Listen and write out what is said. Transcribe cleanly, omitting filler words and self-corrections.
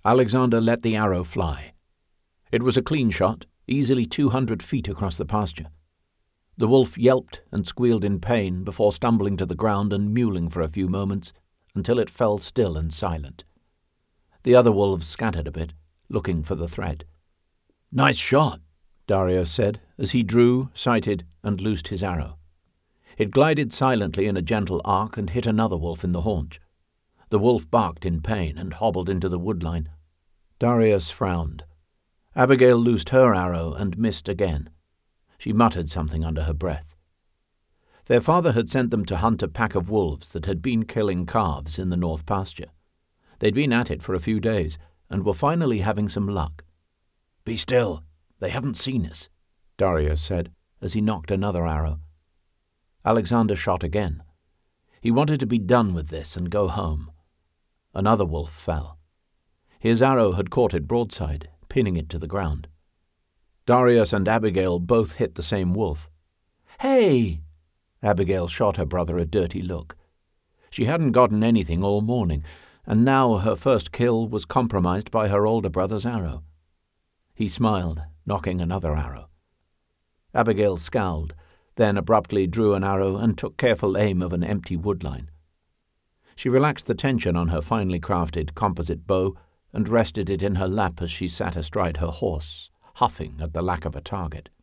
Alexander let the arrow fly. It was a clean shot, easily 200 feet across the pasture. The wolf yelped and squealed in pain before stumbling to the ground and mewling for a few moments until it fell still and silent. The other wolves scattered a bit, looking for the threat. "Nice shot," Darius said as he drew, sighted, and loosed his arrow. It glided silently in a gentle arc and hit another wolf in the haunch. The wolf barked in pain and hobbled into the woodline. Darius frowned. Abigail loosed her arrow and missed again. She muttered something under her breath. Their father had sent them to hunt a pack of wolves that had been killing calves in the north pasture. They'd been at it for a few days and were finally having some luck. "Be still. They haven't seen us," Darius said as he nocked another arrow. Alexander shot again. He wanted to be done with this and go home. Another wolf fell. His arrow had caught it broadside, pinning it to the ground. Darius and Abigail both hit the same wolf. "Hey!" Abigail shot her brother a dirty look. She hadn't gotten anything all morning, and now her first kill was compromised by her older brother's arrow. He smiled, nocking another arrow. Abigail scowled, then abruptly drew an arrow and took careful aim of an empty woodline. She relaxed the tension on her finely crafted composite bow and rested it in her lap as she sat astride her horse, huffing at the lack of a target.